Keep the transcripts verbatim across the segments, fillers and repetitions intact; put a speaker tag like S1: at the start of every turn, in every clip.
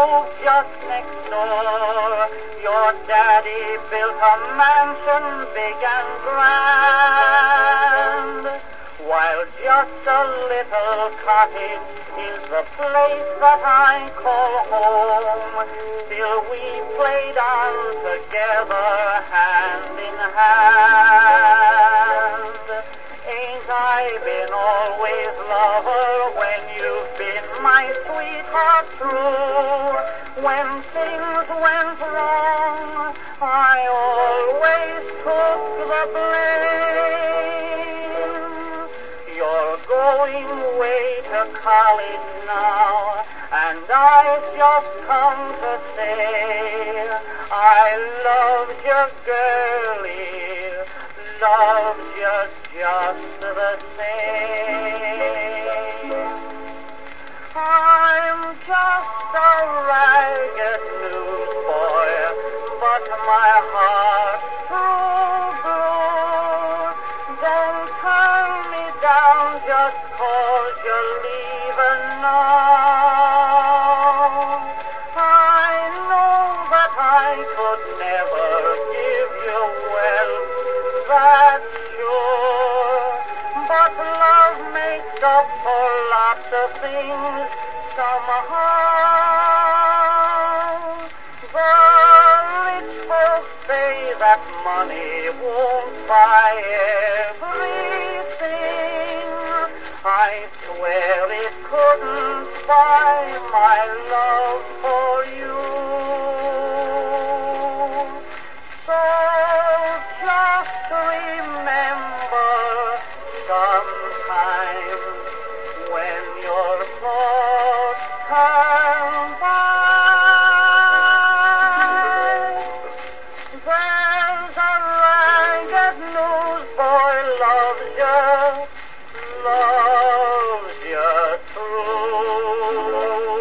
S1: moved just next door. Your daddy built a mansion big and grand, while just a little cottage is the place that I call home. Still we played on together, hand in hand. Ain't I been always lover when you've been my sweetheart true? When things went wrong, I always took the blame. You're going away to college now, and I've just come to say I loved you, girlie, loved you just the same. I'm just a ragged newsboy, but my heart's true blue. Don't turn me down just 'cause you're leaving now. I know that I could never give you wealth, that's sure, but love makes up for lots of things somehow. The rich folks say that money won't buy everything. I swear it couldn't buy my love for you. So just remember, sometimes when your thoughts turn by, there's a ragged newsboy loves you, loves you true.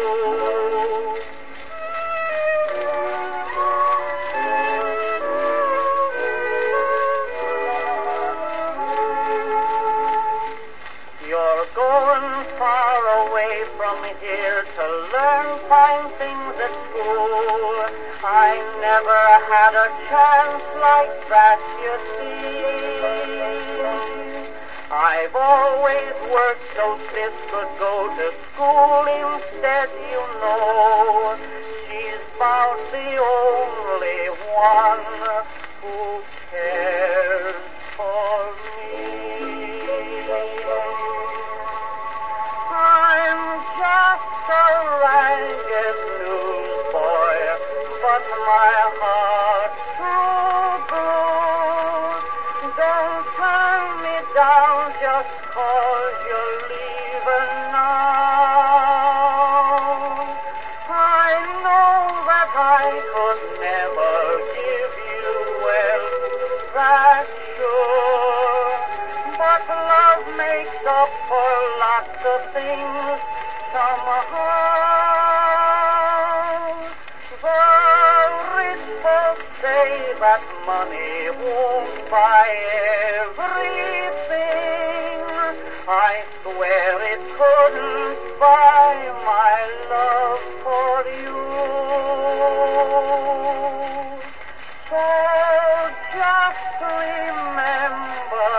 S1: You're going far away from here to learn fine things at school. I never had a chance like that, you see. I've always worked so Sis could go to school instead, you know. She's about the only one who cares for me. I'm just a ragged newsboy, but my heart's true blue. Don't turn me down just 'cause you're leaving now. I know that I could never give you wealth, that's sure, but love makes up for lots of things somehow. The rich folks say that money won't buy everything. I swear it couldn't buy my love for you. So just remember,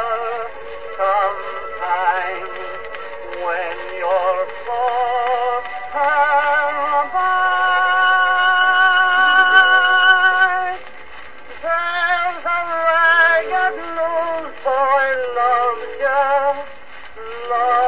S1: sometimes when your thoughts turn by, there's a ragged newsboy loves you, loves